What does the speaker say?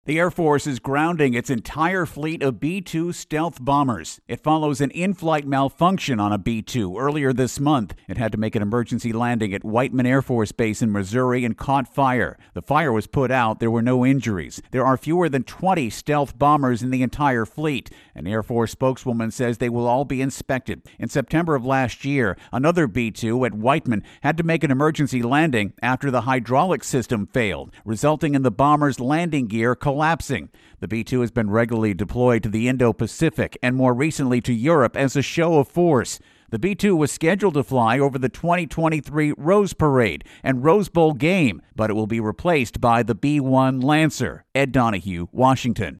The Air Force is grounding its entire fleet of B-2 stealth bombers. It follows an in-flight malfunction on a B-2 earlier this month. It had to make an emergency landing at Whiteman Air Force Base in Missouri and caught fire. The fire was put out. There were no injuries. There are fewer than 20 stealth bombers in the entire fleet. An Air Force spokeswoman says they will all be inspected. In September of last year, another B-2 at Whiteman had to make an emergency landing after the hydraulic system failed, resulting in the bomber's landing gear collapsing. The B-2 has been regularly deployed to the Indo-Pacific and more recently to Europe as a show of force. The B-2 was scheduled to fly over the 2023 Rose Parade and Rose Bowl game, but it will be replaced by the B-1 Lancer. Ed Donahue, Washington.